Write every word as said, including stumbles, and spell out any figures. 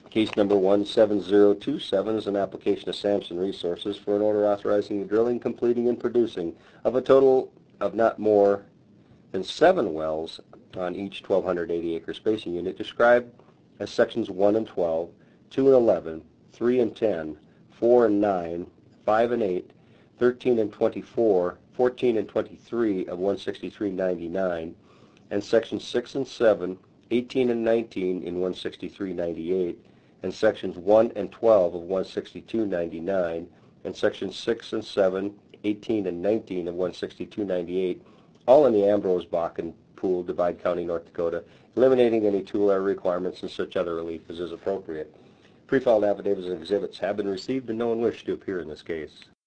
Case number one seven zero two seven is an application of Sampson Resources for an order authorizing the drilling, completing, and producing of a total of not more than seven wells on each twelve eighty acre spacing unit described as sections one and twelve, two and eleven, three and ten, four and nine, five and eight, thirteen and twenty-four, fourteen and twenty-three of one sixty-three ninety-nine, and sections six and seven, eighteen and nineteen in one sixty-three ninety-eight, and sections one and twelve of one sixty-two ninety-nine, and sections six and seven, eighteen and nineteen of one sixty-two ninety-eight, all in the Ambrose Bakken Pool, Divide County, North Dakota, eliminating any tool error requirements and such other relief as is appropriate. Pre-filed affidavits and exhibits have been received and no one wished to appear in this case.